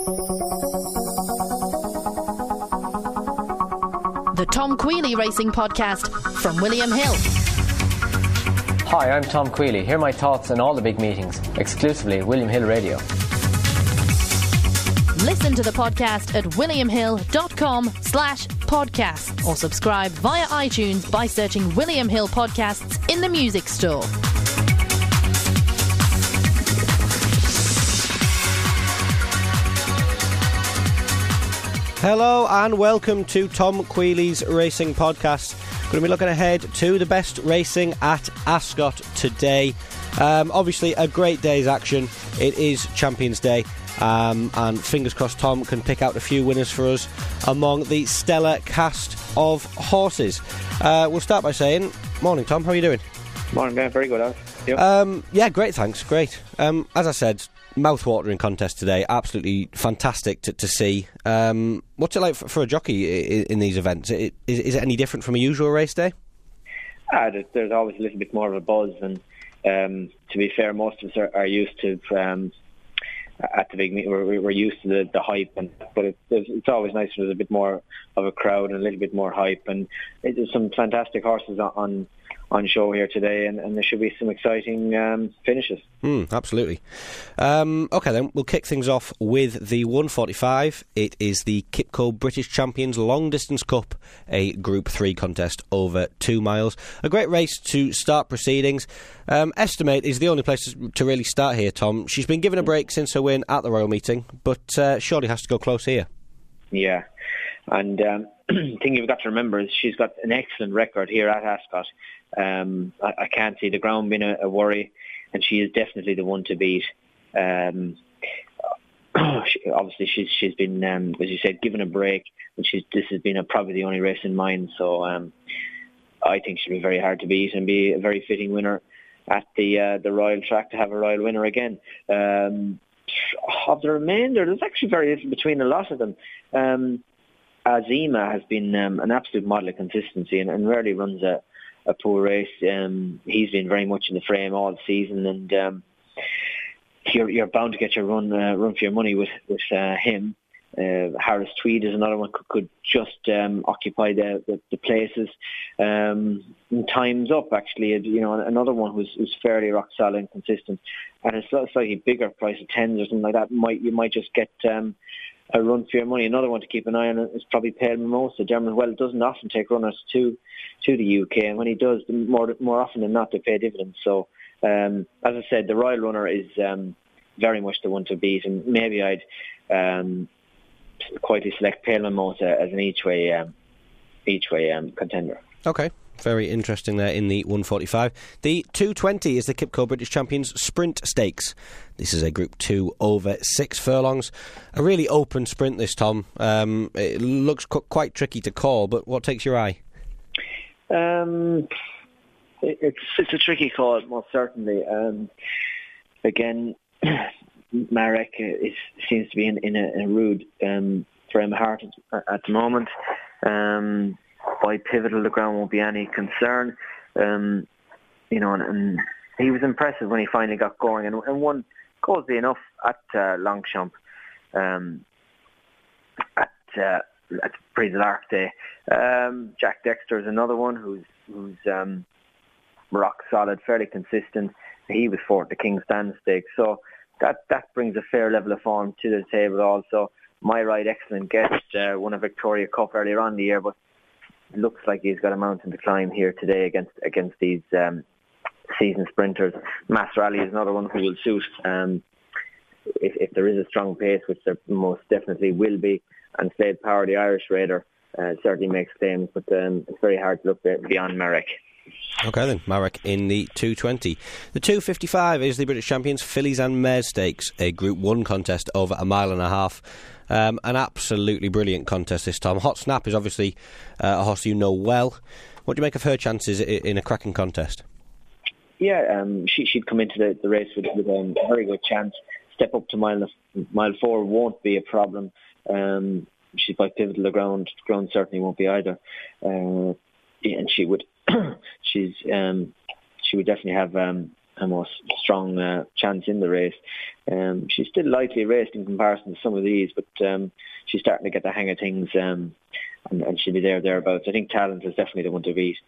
The Tom Queally Racing Podcast from William Hill. Hi, I'm Tom Queally. Hear my thoughts on all the big meetings, exclusively at William Hill Radio. Listen to the podcast at williamhill.com/podcast or subscribe via iTunes by searching William Hill Podcasts in the music store. Hello and welcome to Tom Queally's Racing Podcast. Going to be looking ahead to the best racing at Ascot today. Obviously a great day's action. It is Champions Day. And fingers crossed Tom can pick out a few winners for us among the stellar cast of horses. We'll start by saying, morning Tom, how are you doing? Morning Ben, very good. Yeah, great, thanks, great. As I said, mouth-watering contest today, absolutely fantastic to see. What's it like for a jockey in these events? Is it any different from a usual race day? There's always a little bit more of a buzz, and to be fair, most of us are used to at the big meet. We're used to the hype, but it's always nice when there's a bit more of a crowd and a little bit more hype, and there's some fantastic horses on show here today, and there should be some exciting finishes. Absolutely. Okay then, we'll kick things off with the 145. It is the Kipco British Champions Long Distance Cup, a Group 3 contest over 2 miles. A great race to start proceedings. Estimate is the only place to really start here, Tom. She's been given a break since her win at the Royal Meeting, but surely has to go close here. Yeah, and the thing you've got to remember is she's got an excellent record here at Ascot. I can't see the ground being a worry, and she is definitely the one to beat. Obviously, she's been, as you said, given a break, and this has been probably the only race in mind. So I think she'll be very hard to beat and be a very fitting winner at the Royal Track to have a Royal winner again. Of the remainder, there's actually very little between a lot of them. Azima has been an absolute model of consistency and rarely runs a poor race. He's been very much in the frame all season, and you're bound to get your run for your money with him. Harris Tweed is another one could just occupy the places. Time's Up, actually, another one who's fairly rock solid and consistent, and a slightly bigger price of tens or something like that. You might just get a run for your money. Another one to keep an eye on is probably Pale Mimosa. Dermot Well doesn't often take runners to the UK, and when he does, more often than not, they pay dividends. So, as I said, the Royal runner is very much the one to beat, and maybe I'd quietly select Pale Mimosa as an each way contender. Okay. Very interesting there in the 145. The 220 is the Kipco British Champions Sprint Stakes. This is a Group 2 over 6 furlongs. A really open sprint this, Tom. It looks quite tricky to call, but what takes your eye? It's a tricky call, most certainly. Again, Marek seems to be in a rude frame of heart at the moment. By Pivotal, the ground won't be any concern. And he was impressive when he finally got going, and won closely enough at Longchamp at Prix de l'Arc Day. Jack Dexter is another one who's rock solid, fairly consistent. He was fourth at the King's Stand Stakes, so that brings a fair level of form to the table. Also, My Right, excellent guest, won a Victoria Cup earlier on in the year, but looks like he's got a mountain to climb here today against these seasoned sprinters. Mass Rally is another one who will suit if there is a strong pace, which there most definitely will be. And Slade Power, the Irish Raider, certainly makes claims, but it's very hard to look beyond Marek. Okay then, Marek in the 220. The 255 is the British Champions Fillies and Mares Stakes, a Group 1 contest over 1.5 miles. An absolutely brilliant contest this time. Hot Snap is obviously a horse you know well. What do you make of her chances in a cracking contest? Yeah, she'd come into the race with a very good chance. Step up to mile 4 won't be a problem. She's by Pivotal, the ground certainly won't be either. And she would definitely have a most strong chance in the race. She's still lightly raced in comparison to some of these, but she's starting to get the hang of things, and she'll be thereabouts. I think Talent is definitely the one to beat.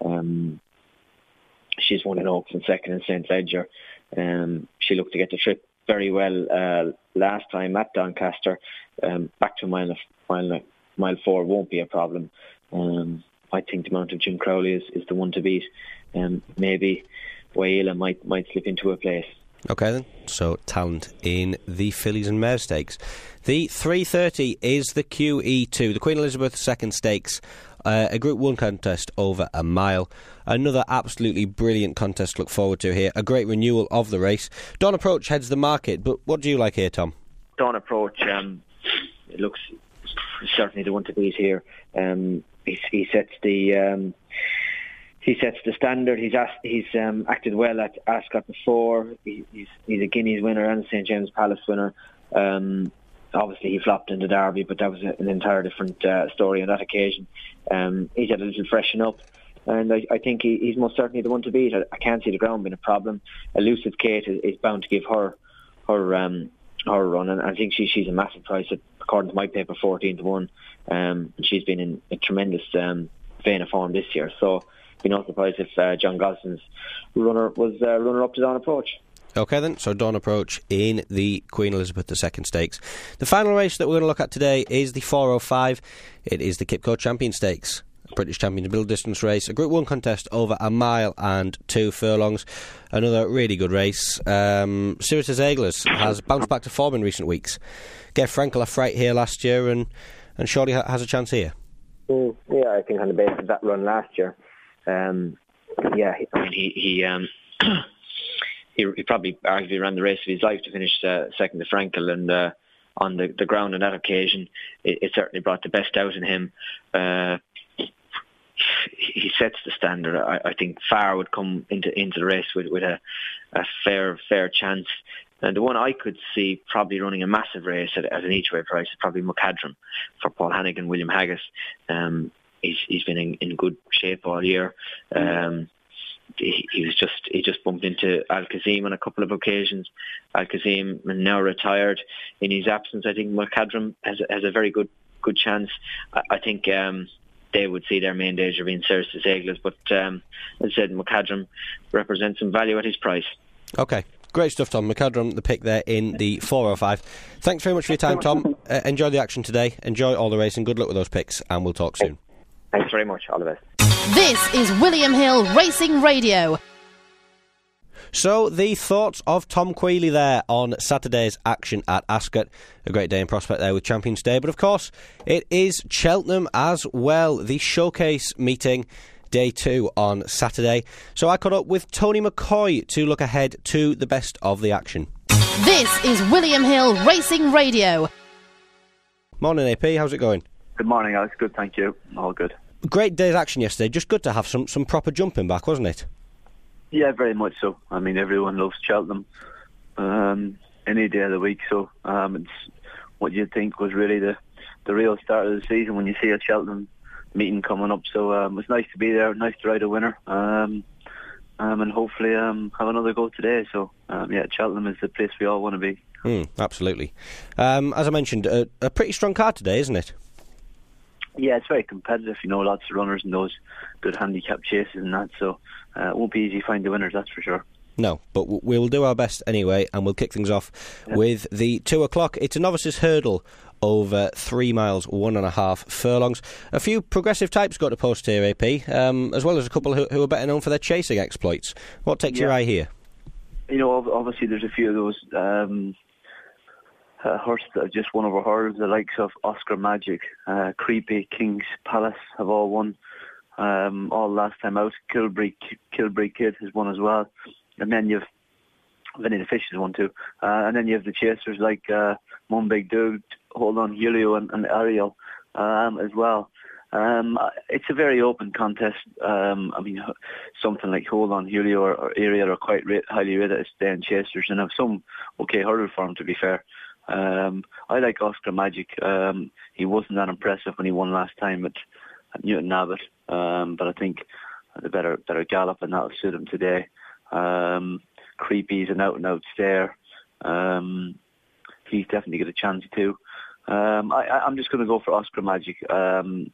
She's won in Oaks and second in St. Ledger. She looked to get the trip very well last time at Doncaster. Back to mile 4 won't be a problem. I think the Mount of Jim Crowley is the one to beat. Maybe Waila might slip into a place. Okay then, so Talent in the Fillies and Mare Stakes. The 3:30 is the QE2, the Queen Elizabeth II Stakes, a Group 1 contest over a mile. Another absolutely brilliant contest to look forward to here, a great renewal of the race. Dawn Approach heads the market, but what do you like here, Tom? Dawn Approach, it looks certainly the one to beat here. He sets the standard. He's acted well at Ascot before. He's a Guineas winner and a St James Palace winner. Obviously, he flopped in the Derby, but that was an entire different story on that occasion. He's had a little freshen up, and I think he's most certainly the one to beat. I can't see the ground being a problem. Elusive Kate is bound to give her run, and I think she's a massive price, according to my paper, 14-1. She's been in a tremendous vein of form this year, so be no surprise if John Goslin's runner was runner-up to Dawn Approach. Okay then, so Dawn Approach in the Queen Elizabeth II Stakes. The final race that we're going to look at today is the 4:05. It is the Kipco Champion Stakes, a British Champions Middle Distance race, a Group 1 contest over a mile and 2 furlongs. Another really good race. Sirius Aiglers has bounced back to form in recent weeks. Gave Frankel a fright here last year, and surely has a chance here. Yeah, I think on the basis of that run last year, he probably arguably ran the race of his life to finish second to Frankel, and on the ground on that occasion, it certainly brought the best out in him. He sets the standard. I think Farr would come into the race with a fair chance. And the one I could see probably running a massive race at an each-way price is probably McCadram for Paul Hannigan, William Haggis. He's been in good shape all year. He just bumped into Al-Kazim on a couple of occasions. Al-Kazim now retired. In his absence, I think McCadram has a very good chance. I think they would see their main danger being Sirius Aiglers, but as I said, McCadram represents some value at his price. Okay. Great stuff, Tom. McCadram, the pick there in the 4:05. Thanks very much for your time, Tom. Enjoy the action today. Enjoy all the racing. Good luck with those picks, and we'll talk soon. Thanks very much. All the best. This is William Hill Racing Radio. So, the thoughts of Tom Queally there on Saturday's action at Ascot. A great day in prospect there with Champions Day. But of course, it is Cheltenham as well. The showcase meeting, Day 2 on Saturday. So I caught up with Tony McCoy to look ahead to the best of the action. This is William Hill Racing Radio. Morning, AP. How's it going? Good morning, Alex. Good, thank you. All good. Great day's action yesterday. Just good to have some proper jumping back, wasn't it? Yeah, very much so. I mean, everyone loves Cheltenham any day of the week. So it's what you'd think was really the real start of the season when you see a Cheltenham meeting coming up. So it was nice to be there, nice to ride a winner, and hopefully have another go today. So Cheltenham is the place we all want to be. Absolutely. As I mentioned, a pretty strong card today, isn't it? Yeah, it's very competitive. Lots of runners and those good handicap chases and that. So it won't be easy to find the winners, that's for sure. No, but we will do our best anyway, and we'll kick things off with the 2 o'clock. It's a novices hurdle over 3 miles, 1.5 furlongs. A few progressive types got to post here, AP, as well as a couple who are better known for their chasing exploits. What takes your eye here? Obviously there's a few of those horses that have just won over hurdles. The likes of Oscar Magic, Creepy, King's Palace have all won. All last time out. Kilbree Kid has won as well. And then you've Vanilla Fish has won too. And then you have the chasers like Mum Big Dude, Hold On Julio and Ariel as well. It's a very open contest. Something like Hold On Julio or Ariel are quite highly rated as staying chasers and have some okay hurdle form, to be fair. I like Oscar Magic. He wasn't that impressive when he won last time at Newton Abbott, but I think the better gallop, and that'll suit him today. Creepy's an out-and-out stare. He's definitely got a chance too. I'm just going to go for Oscar Magic. And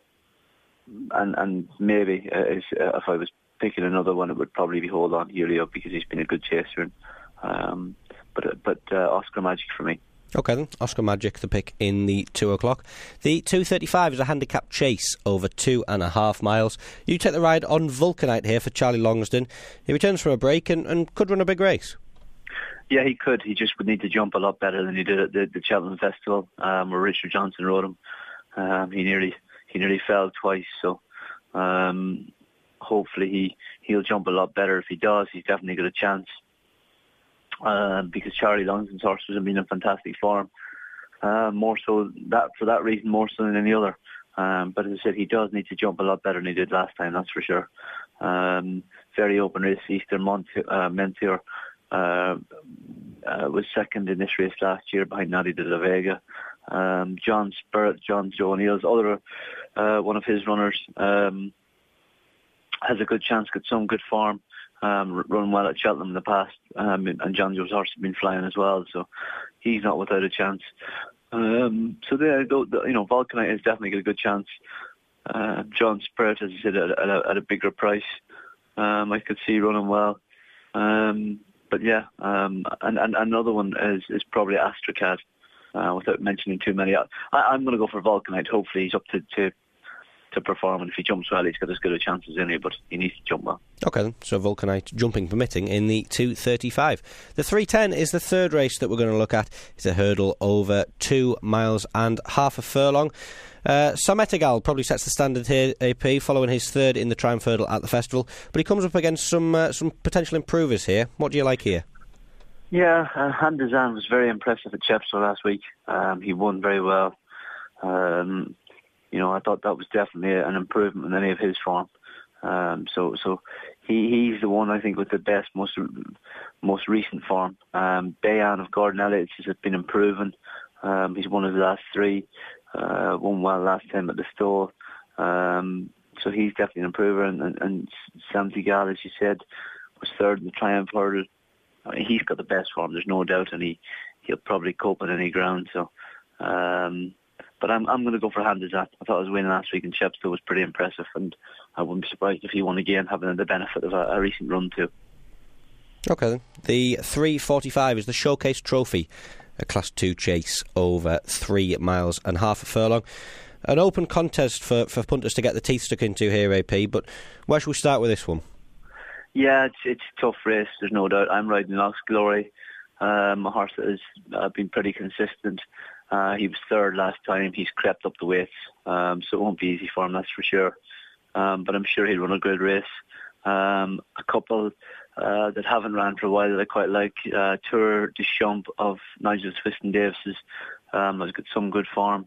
maybe if I was picking another one, it would probably be Hold On Helio, because he's been a good chaser. But Oscar Magic for me. Okay then, Oscar Magic, the pick in the 2 o'clock. The 2:35 is a handicap chase over 2.5 miles. You take the ride on Vulcanite here for Charlie Longsdon. He returns from a break and could run a big race. Yeah, he could. He just would need to jump a lot better than he did at the Cheltenham Festival, where Richard Johnson rode him. He nearly fell twice, so hopefully he'll jump a lot better. If he does, he's definitely got a chance. Because Charlie Longsdon's horses have been in fantastic form, more so that for that reason, more so than any other. But as I said, he does need to jump a lot better than he did last time, that's for sure. Very open race. Eastern Mentor was second in this race last year behind Nadi de la Vega. John Spirit, John Joe O'Neill's other one of his runners, has a good chance, got some good form. Run well at Cheltenham in the past, and John Joe's horse has been flying as well, so he's not without a chance. So there, Vulcanite has definitely got a good chance. John Spirit, as I said, at a bigger price, I could see running well. But yeah, and another one is probably Astracad, without mentioning too many. I'm going to go for Vulcanite. Hopefully he's up to perform, and if he jumps well, he's got as good a chance as any, but he needs to jump well. Okay then, so Vulcanite jumping permitting in the 2:35. The 3:10 is the third race that we're going to look at. It's a hurdle over 2 miles and half a furlong. Sam Ettigal probably sets the standard here, AP, following his third in the Triumph Hurdle at the festival, but he comes up against some potential improvers here. What do you like here? Yeah, Handazan was very impressive at Chepstow last week. He won very well. I thought that was definitely an improvement in any of his form. So he's the one, I think, with the best, most recent form. Bayan of Gordon Elliott has been improving. He's won his last three. Won well last time at the Stowe. So he's definitely an improver. And Sam Ettigal, as you said, was third in the Triumph Hurdle. I mean, he's got the best form, there's no doubt, and he'll probably cope on any ground. So. But I'm going to go for Handazat. I thought his win last week in Chepstow was pretty impressive, and I wouldn't be surprised if he won again, having the benefit of a recent run too. Okay then. The 3:45 is the Showcase Trophy, a Class 2 chase over 3 miles and half a furlong. An open contest for punters to get the teeth stuck into here, AP, but where should we start with this one? Yeah, it's a tough race, there's no doubt. I'm riding Ox Glory, a horse that has been pretty consistent. He was third last time. He's crept up the weights, so it won't be easy for him, that's for sure. But I'm sure he'll run a good race. A couple that haven't ran for a while that I quite like. Tour de Champ of Nigel Twiston-Davis has got some good form.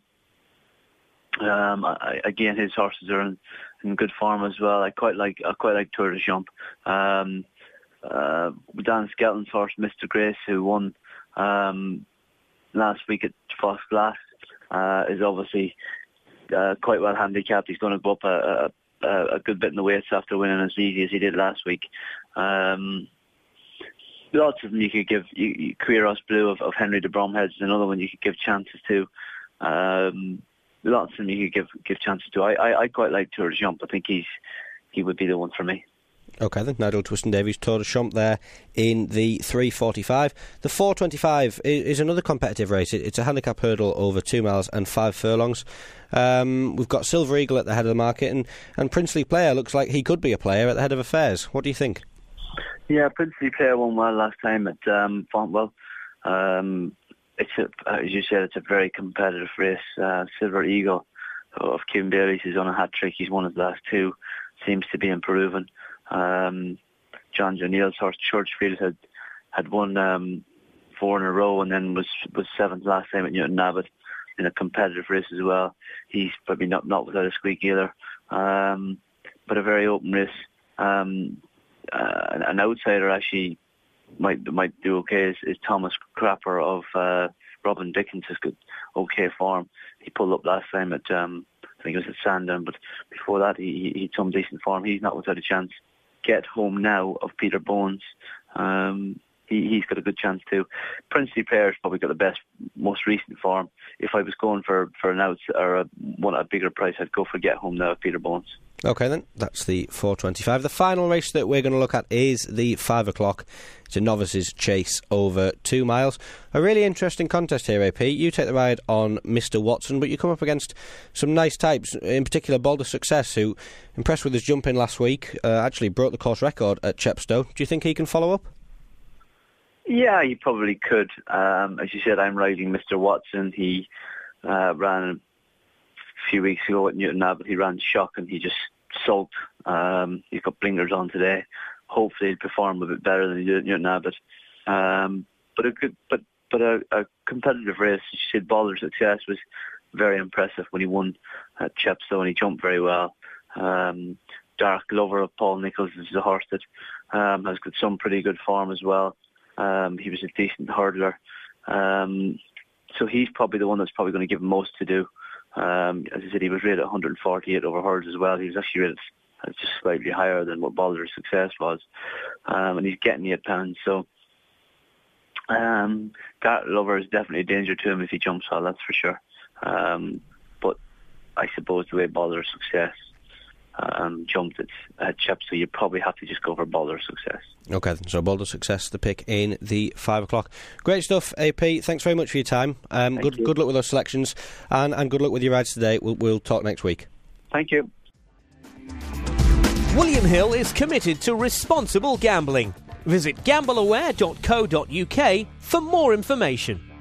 Again, his horses are in good form as well. I quite like Tour de Champ. Dan Skelton's horse, Mr. Grace, who won last week at Foss Glass, is obviously quite well handicapped. He's going to go up a good bit in the weights after winning as easy as he did last week. Lots of them you could give. Quiros Blue of Henry de Bromhead is another one you could give chances to. Lots of them you could give chances to. I quite like Tour de Champ. I think he would be the one for me. Okay then, Nigel Twiston-Davies, Tour de Champ there in the 3:45. The 4:25 is another competitive race. It's a handicap hurdle over 2 miles and 5 furlongs. We've got Silver Eagle at the head of the market, and Princely Player looks like he could be a player at the head of affairs. What do you think? Yeah, Princely Player won well last time at Fontwell. As you said, it's a very competitive race. Silver Eagle of Kim Bailey's is on a hat-trick. He's won his last two. Seems to be improving. John O'Neill's horse Churchfield had won 4 in a row, and then was 7th last time at Newton Abbott in a competitive race as well. He's probably not without a squeak either. But a very open race. An outsider actually might do okay is Thomas Crapper of Robin Dickens has got okay form. He pulled up last time at I think it was at Sandown, but before that he had some decent form. He's not without a chance. Get Home Now of Peter Bones He's got a good chance too. Princely Player's probably got the best, most recent form. If I was going for an outs or a bigger price, I'd go for Get Home Now, Peter Bones. OK then, that's the 4:25. The final race that we're going to look at is the 5 o'clock. It's a novices chase over 2 miles. A really interesting contest here, AP. You take the ride on Mr. Watson, but you come up against some nice types, in particular Boulder Success, who impressed with his jumping last week, actually broke the course record at Chepstow. Do you think he can follow up? Yeah, he probably could. As you said, I'm riding Mr. Watson. He ran a few weeks ago at Newton Abbott. He ran shock and he just sulked. He's got blinkers on today. Hopefully he'll perform a bit better than he did at Newton Abbott. But a competitive race. As you said, Boulder Success was very impressive when he won at Chepstow, and he jumped very well. Dark Lover of Paul Nichols is a horse that has got some pretty good form as well. He was a decent hurdler. So he's probably the one that's probably going to give him most to do. As I said, he was rated 148 over hurdles as well. He was actually rated just slightly higher than what Boulder Success was. And he's getting £8. So Dark Lover is definitely a danger to him if he jumps well, that's for sure. But I suppose the way Boulder Success jumped at Chepstow, you probably have to just go for Boulder Success. OK, so Boulder Success, the pick in the 5 o'clock. Great stuff, AP. Thanks very much for your time. Good luck with those selections, and good luck with your rides today. We'll talk next week. Thank you. William Hill is committed to responsible gambling. Visit gambleaware.co.uk for more information.